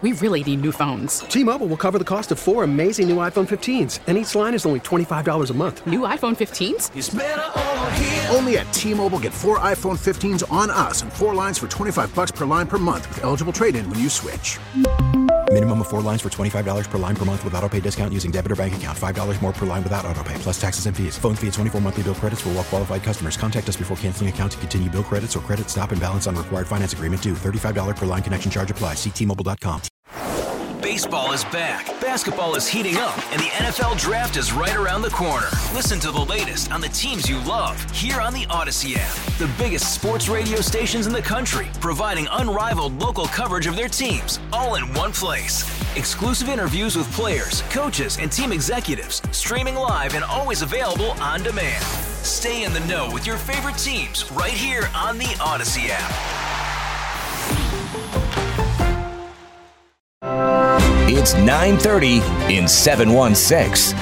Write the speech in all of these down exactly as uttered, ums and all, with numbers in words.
We really need new phones. T-Mobile will cover the cost of four amazing new iPhone fifteens, and each line is only twenty-five dollars a month. New iPhone fifteens? It's better over here. Only at T-Mobile, get four iPhone fifteens on us and four lines for twenty-five dollars per line per month with eligible trade-in when you switch. Minimum of four lines for twenty-five dollars per line per month with autopay discount using debit or bank account. five dollars more per line without autopay, plus taxes and fees. Phone fee at twenty-four monthly bill credits for well-qualified customers. Contact us before canceling account to continue bill credits or credit stop and balance on required finance agreement due. thirty-five dollars per line connection charge applies. See T Mobile dot com. Baseball is back, basketball is heating up, and the N F L Draft is right around the corner. Listen to the latest on the teams you love here on the Odyssey app. The biggest sports radio stations in the country, providing unrivaled local coverage of their teams, all in one place. Exclusive interviews with players, coaches, and team executives, streaming live and always available on demand. Stay in the know with your favorite teams right here on the Odyssey app. It's nine thirty in seven one six.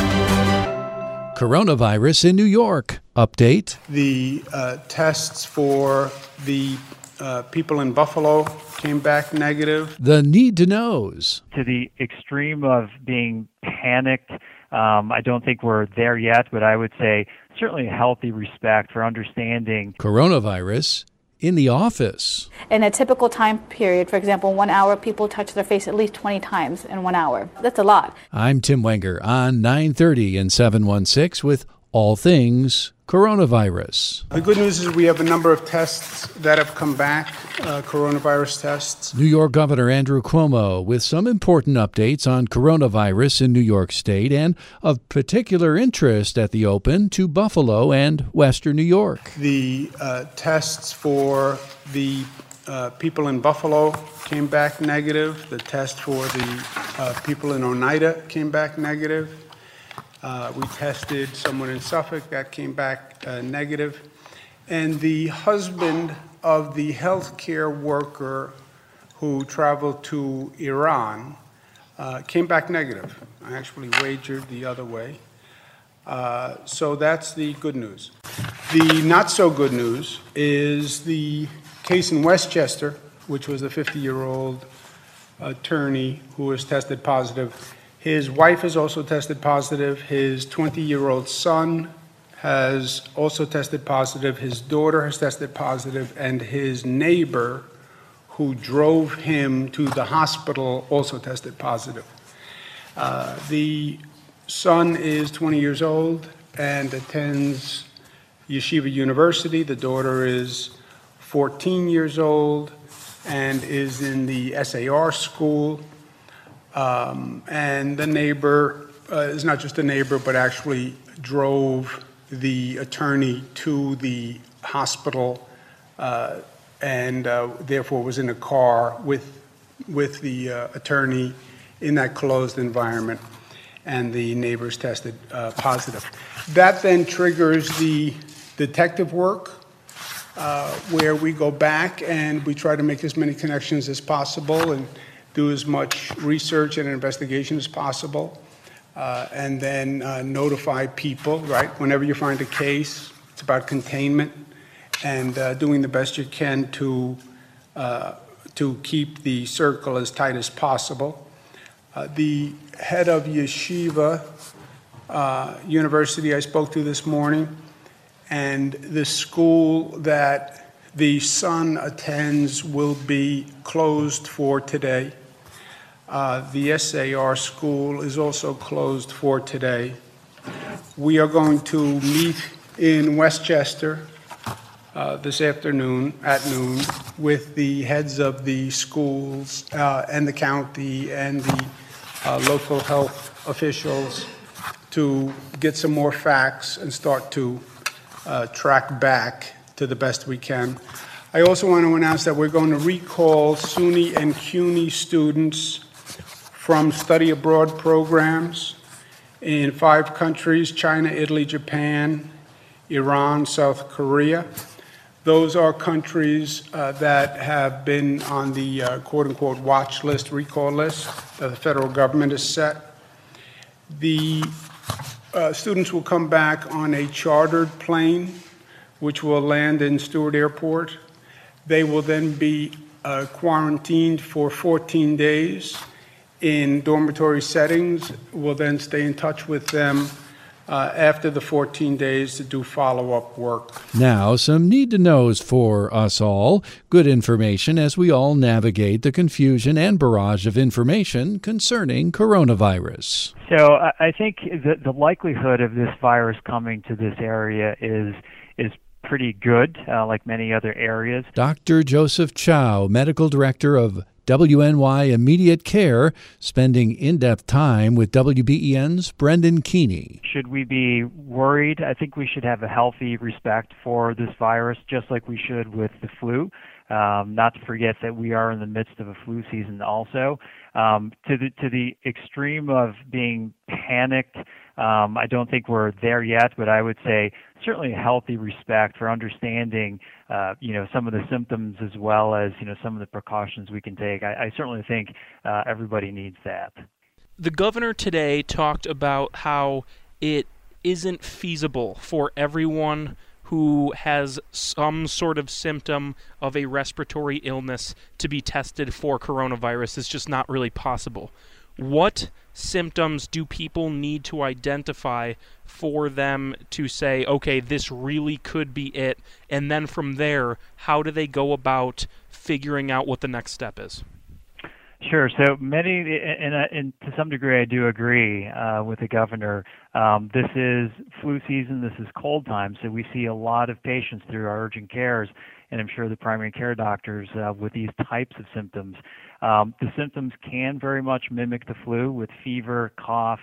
Coronavirus in New York. Update. The uh, tests for the uh, people in Buffalo came back negative. The need to knows. To the extreme of being panicked, um, I don't think we're there yet, but I would say certainly a healthy respect for understanding. Coronavirus in the office. In a typical time period, for example, one hour, people touch their face at least twenty times in one hour. That's a lot. I'm Tim Wenger on nine thirty in seven one six with all things coronavirus. The good news is we have a number of tests that have come back, uh, coronavirus tests. New York Governor Andrew Cuomo with some important updates on coronavirus in New York State and of particular interest at the open to Buffalo and Western New York. The uh, tests for the uh, people in Buffalo came back negative. The test for the uh, people in Oneida came back negative. Uh, we tested someone in Suffolk that came back uh, negative. And the husband of the healthcare worker who traveled to Iran uh, came back negative. I actually wagered the other way. Uh, so that's the good news. The not so good news is the case in Westchester, which was the fifty-year-old attorney who was tested positive. His wife has also tested positive. His twenty-year-old son has also tested positive. His daughter has tested positive. And his neighbor, who drove him to the hospital, also tested positive. Uh, the son is twenty years old and attends Yeshiva University. The daughter is fourteen years old and is in the S A R school. Um, and the neighbor uh, is not just a neighbor, but actually drove the attorney to the hospital uh, and uh, therefore was in a car with, with the uh, attorney in that closed environment. And the neighbors tested uh, positive. That then triggers the detective work, uh, where we go back and we try to make as many connections as possible and do as much research and investigation as possible, uh, and then uh, notify people, right? Whenever you find a case, it's about containment and uh, doing the best you can to, uh, to keep the circle as tight as possible. Uh, the head of Yeshiva uh, University I spoke to this morning, and the school that the son attends will be closed for today. Uh, the S A R school is also closed for today. We are going to meet in Westchester uh, this afternoon at noon with the heads of the schools uh, and the county and the uh, local health officials to get some more facts and start to uh, track back to the best we can. I also want to announce that we're going to recall SUNY and CUNY students from study abroad programs in five countries: China, Italy, Japan, Iran, South Korea. Those are countries uh, that have been on the uh, quote-unquote watch list, recall list that the federal government has set. The uh, students will come back on a chartered plane, which will land in Stewart Airport. They will then be uh, quarantined for fourteen days in dormitory settings. We'll then stay in touch with them uh, after the fourteen days to do follow-up work. Now, some need-to-knows for us all. Good information as we all navigate the confusion and barrage of information concerning coronavirus. So I think the, the likelihood of this virus coming to this area is is pretty good, uh, like many other areas. Doctor Joseph Chow, Medical Director of W N Y Immediate Care, spending in-depth time with W B E N's Brendan Keeney. Should we be worried? I think we should have a healthy respect for this virus, just like we should with the flu. Um, not to forget that we are in the midst of a flu season also. Um, to the to the extreme of being panicked, um, I don't think we're there yet, but I would say certainly a healthy respect for understanding, uh, you know, some of the symptoms as well as, you know, some of the precautions we can take. I, I certainly think uh, everybody needs that. The governor today talked about how it isn't feasible for everyone who has some sort of symptom of a respiratory illness to be tested for coronavirus. It's just not really possible. What symptoms do people need to identify for them to say, okay, this really could be it? And then from there, how do they go about figuring out what the next step is? Sure. So many, and, and to some degree, I do agree uh, with the governor. Um, this is flu season. This is cold time, so we see a lot of patients through our urgent cares, and I'm sure the primary care doctors uh, with these types of symptoms. Um, the symptoms can very much mimic the flu with fever, cough,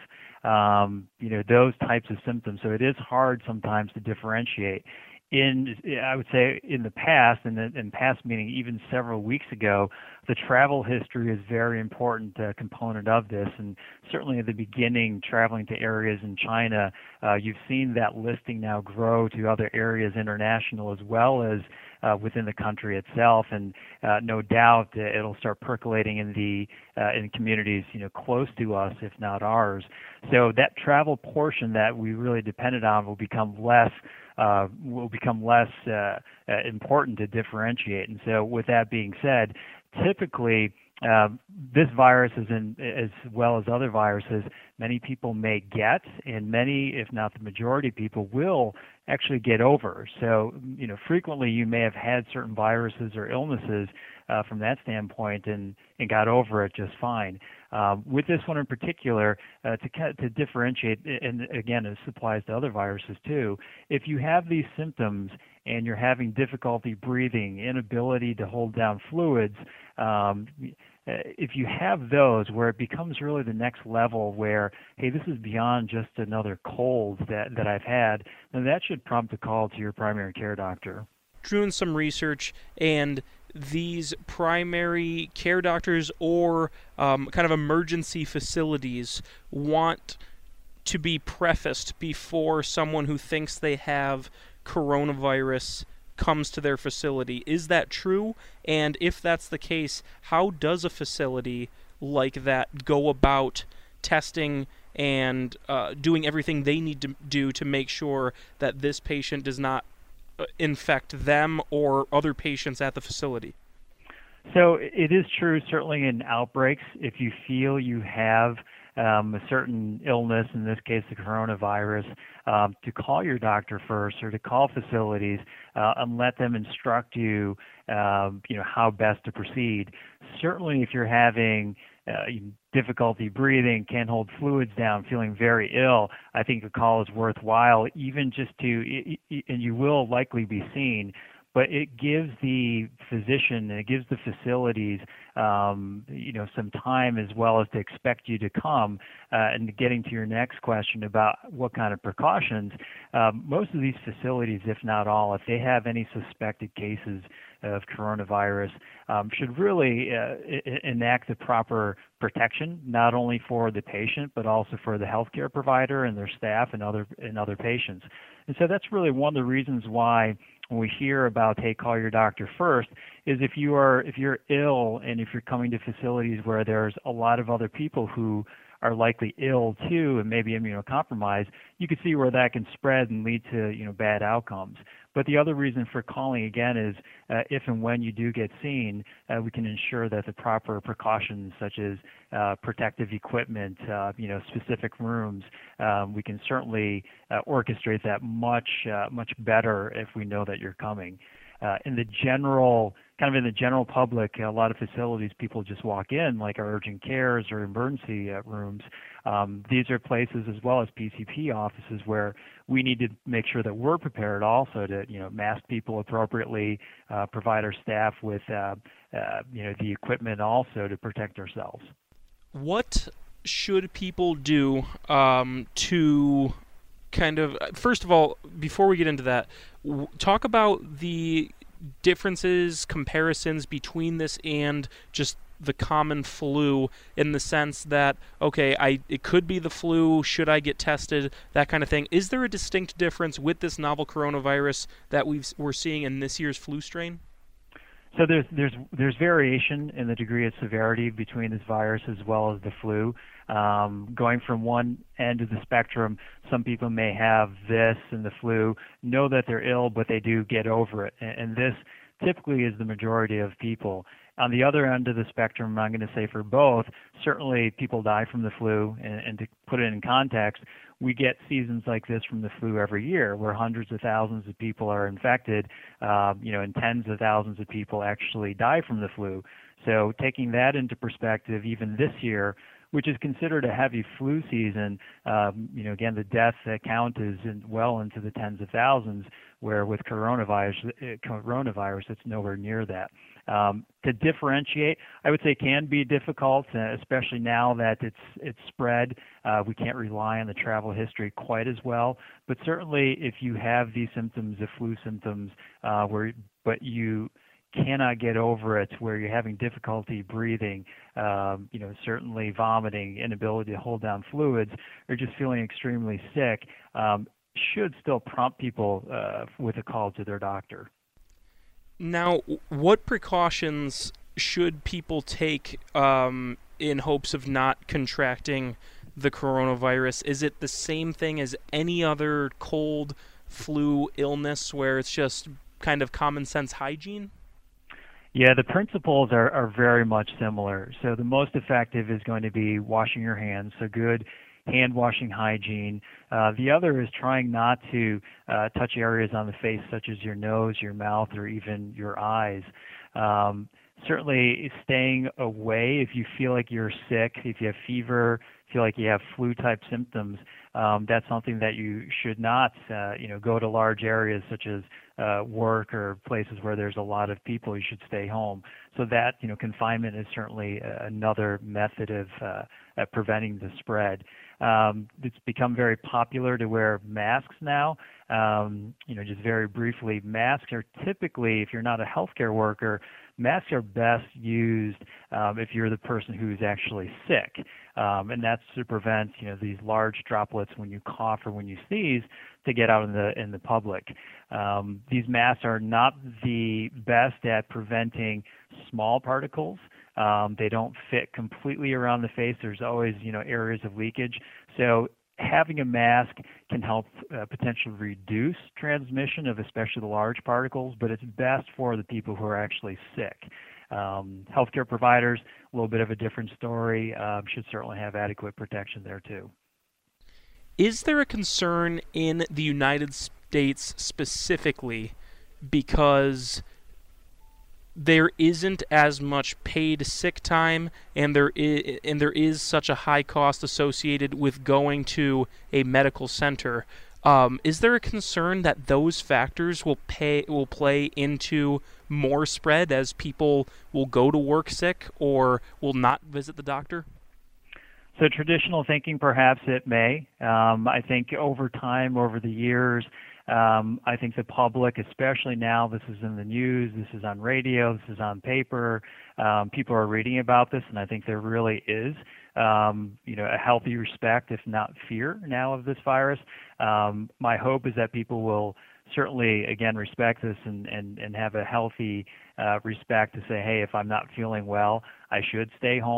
um, you know, those types of symptoms. So it is hard sometimes to differentiate. In, I would say, in the past, and in, in past meaning even several weeks ago, the travel history is a very important uh, component of this. And certainly at the beginning, traveling to areas in China, uh, you've seen that listing now grow to other areas international as well as uh, within the country itself. And uh, no doubt uh, it'll start percolating in the uh, in communities, you know, close to us, if not ours. So that travel portion that we really depended on will become less. Uh, will become less uh, uh, important to differentiate. And so with that being said, typically uh, this virus, is in, as well as other viruses, many people may get, and many, if not the majority of people, will actually get over. So, you know, frequently you may have had certain viruses or illnesses uh, from that standpoint and, and got over it just fine. Um, with this one in particular, uh, to to differentiate, and again, this applies to other viruses too, if you have these symptoms and you're having difficulty breathing, inability to hold down fluids, um, if you have those where it becomes really the next level where, hey, this is beyond just another cold that, that I've had, then that should prompt a call to your primary care doctor. Doing some research, and these primary care doctors or um, kind of emergency facilities want to be prefaced before someone who thinks they have coronavirus comes to their facility. Is that true? And if that's the case, how does a facility like that go about testing and uh, doing everything they need to do to make sure that this patient does not infect them or other patients at the facility? So it is true, certainly in outbreaks, if you feel you have um, a certain illness, in this case the coronavirus, um, to call your doctor first or to call facilities uh, and let them instruct you, um, you know, how best to proceed. Certainly if you're having uh, difficulty breathing, can't hold fluids down, feeling very ill, I think a call is worthwhile, even just to, and you will likely be seen, but it gives the physician and it gives the facilities, um, you know, some time as well as to expect you to come. Uh, and getting to your next question about what kind of precautions, um, most of these facilities, if not all, if they have any suspected cases of coronavirus, um, should really uh, enact the proper protection, not only for the patient, but also for the healthcare provider and their staff and other and other patients. And so that's really one of the reasons why when we hear about, hey, call your doctor first, is if you are if you're ill and if you're coming to facilities where there's a lot of other people who are likely ill too and maybe immunocompromised, you can see where that can spread and lead to, you know, bad outcomes. But the other reason for calling again is uh, if and when you do get seen, uh, we can ensure that the proper precautions such as uh, protective equipment, uh, you know, specific rooms, um, we can certainly uh, orchestrate that much, uh, much better if we know that you're coming. Uh, in the general, kind of in the general public, a lot of facilities people just walk in, like our urgent cares or emergency uh, rooms. Um, these are places as well as P C P offices where we need to make sure that we're prepared also to, you know, mask people appropriately, uh, provide our staff with, uh, uh, you know, the equipment also to protect ourselves. What should people do um, to kind of, first of all, before we get into that, w- talk about the differences, comparisons between this and just the common flu, in the sense that, okay, I it could be the flu, should I get tested, that kind of thing. Is there a distinct difference with this novel coronavirus that we've, we're seeing in this year's flu strain? So there's there's there's variation in the degree of severity between this virus as well as the flu. Um, going from one end of the spectrum, some people may have this and the flu, know that they're ill, but they do get over it. And, and this typically is the majority of people. On the other end of the spectrum, I'm going to say for both, certainly people die from the flu, and, and to put it in context, we get seasons like this from the flu every year where hundreds of thousands of people are infected, uh, you know, and tens of thousands of people actually die from the flu. So taking that into perspective, even this year, which is considered a heavy flu season, um, you know, again, the death count is in, well into the tens of thousands, where with coronavirus, coronavirus, it's nowhere near that. Um, to differentiate, I would say can be difficult, uh, especially now that it's it's spread. Uh, we can't rely on the travel history quite as well. But certainly, if you have these symptoms, the flu symptoms, uh, where but you cannot get over it, where you're having difficulty breathing, um, you know, certainly vomiting, inability to hold down fluids, or just feeling extremely sick, um, should still prompt people uh, with a call to their doctor. Now, what precautions should people take um, in hopes of not contracting the coronavirus? Is it the same thing as any other cold, flu illness where it's just kind of common sense hygiene? Yeah, the principles are, are very much similar. So the most effective is going to be washing your hands, so good hand washing hygiene. Uh, the other is trying not to uh, touch areas on the face such as your nose, your mouth, or even your eyes. Um, certainly staying away if you feel like you're sick, if you have fever, feel like you have flu-type symptoms, um, that's something that you should not, uh, you know, go to large areas such as uh, work or places where there's a lot of people. You should stay home. So that, you know, confinement is certainly another method of uh, at preventing the spread. Um, it's become very popular to wear masks now. Um, you know, just very briefly, masks are typically, if you're not a healthcare worker, masks are best used um, if you're the person who's actually sick, um, and that's to prevent, you know, these large droplets when you cough or when you sneeze to get out in the in the public. Um, these masks are not the best at preventing small particles. Um, they don't fit completely around the face. There's always, you know, areas of leakage. So having a mask can help uh, potentially reduce transmission of especially the large particles, but it's best for the people who are actually sick. Um, healthcare providers, a little bit of a different story, um, should certainly have adequate protection there too. Is there a concern in the United States specifically because there isn't as much paid sick time, and there is, and there is such a high cost associated with going to a medical center? Um, is there a concern that those factors will pay will play into more spread as people will go to work sick or will not visit the doctor? So traditional thinking, perhaps it may. Um, I think over time, over the years, Um, I think the public, especially now, this is in the news, this is on radio, this is on paper, um, people are reading about this, and I think there really is, um, you know, a healthy respect, if not fear, now of this virus. Um, my hope is that people will certainly, again, respect this and, and, and have a healthy uh, respect to say, hey, if I'm not feeling well, I should stay home.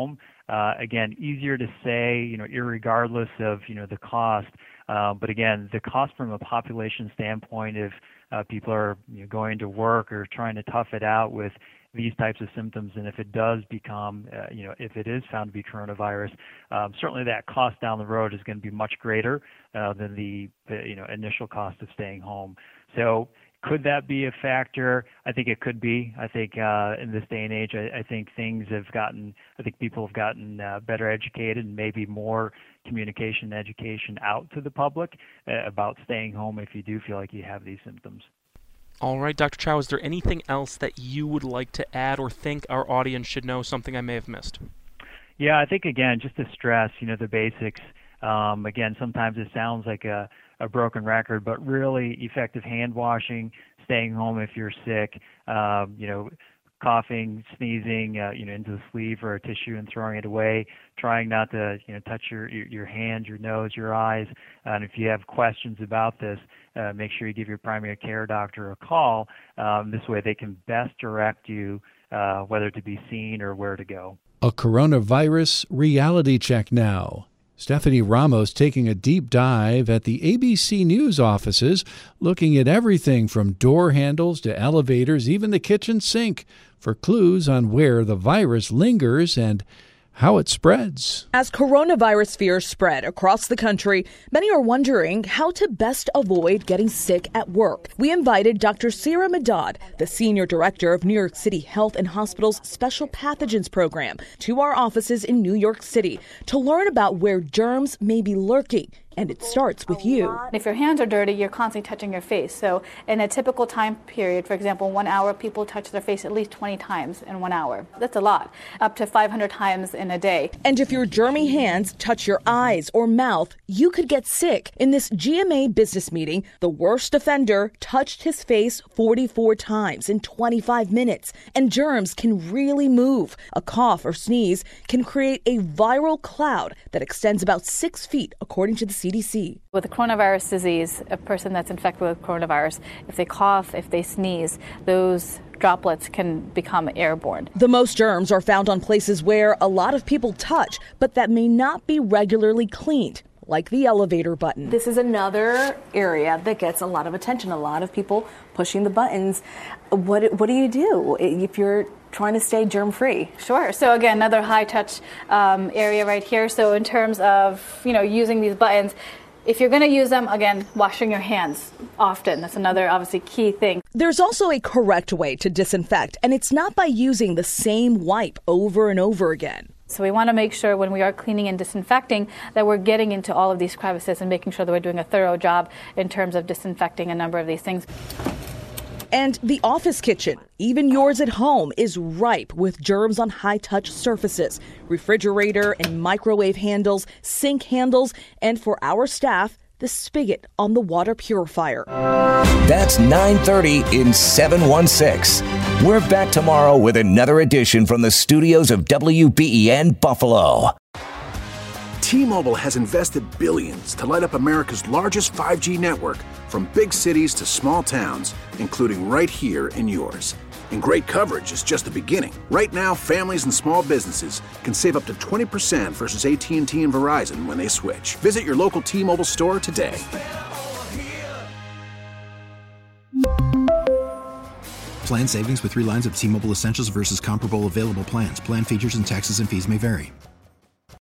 Uh, again, easier to say, you know, irregardless of, you know, the cost. Uh, but again, the cost from a population standpoint, if uh, people are you know, going to work or trying to tough it out with these types of symptoms, and if it does become, uh, you know, if it is found to be coronavirus, um, certainly that cost down the road is going to be much greater uh, than the, the, you know, initial cost of staying home. So could that be a factor? I think it could be. I think uh, in this day and age, I, I think things have gotten, I think people have gotten uh, better educated and maybe more communication and education out to the public uh, about staying home if you do feel like you have these symptoms. All right, Doctor Chow, is there anything else that you would like to add or think our audience should know, something I may have missed? Yeah, I think, again, just to stress, you know, the basics. Um, again, sometimes it sounds like a, a broken record, but really effective hand washing, staying home if you're sick, um, you know, coughing, sneezing, uh, you know, into the sleeve or a tissue and throwing it away, trying not to, you know, touch your, your, your hands, your nose, your eyes. And if you have questions about this, uh, make sure you give your primary care doctor a call. Um, this way they can best direct you uh, whether to be seen or where to go. A coronavirus reality check now. Stephanie Ramos taking a deep dive at the A B C News offices, looking at everything from door handles to elevators, even the kitchen sink, for clues on where the virus lingers and how it spreads. As coronavirus fears spread across the country, many are wondering how to best avoid getting sick at work. We invited Doctor Sira Madad, the Senior Director of New York City Health and Hospitals Special Pathogens Program, to our offices in New York City to learn about where germs may be lurking. And it starts with you. If your hands are dirty, you're constantly touching your face. So in a typical time period, for example, one hour, people touch their face at least twenty times in one hour. That's a lot, up to five hundred times in a day. And if your germy hands touch your eyes or mouth, you could get sick. In this G M A business meeting, the worst offender touched his face forty-four times in twenty-five minutes. And germs can really move. A cough or sneeze can create a viral cloud that extends about six feet, according to the C D C. With the coronavirus disease, a person that's infected with coronavirus, if they cough, if they sneeze, those droplets can become airborne. The most germs are found on places where a lot of people touch, but that may not be regularly cleaned, like the elevator button. This is another area that gets a lot of attention, a lot of people pushing the buttons. What, what do you do if you're trying to stay germ-free? Sure. So again, another high-touch um, area right here. So in terms of, you know, using these buttons, if you're going to use them, again, washing your hands often. That's another, obviously, key thing. There's also a correct way to disinfect, and it's not by using the same wipe over and over again. So we want to make sure when we are cleaning and disinfecting that we're getting into all of these crevices and making sure that we're doing a thorough job in terms of disinfecting a number of these things. And the office kitchen, even yours at home, is ripe with germs on high-touch surfaces. Refrigerator and microwave handles, sink handles, and for our staff, the spigot on the water purifier. That's nine thirty in seven one six. We're back tomorrow with another edition from the studios of W B E N Buffalo. T-Mobile has invested billions to light up America's largest five G network, from big cities to small towns, including right here in yours. And great coverage is just the beginning. Right now, families and small businesses can save up to twenty percent versus A T and T and Verizon when they switch. Visit your local T-Mobile store today. Plan savings with three lines of T-Mobile Essentials versus comparable available plans. Plan features and taxes and fees may vary.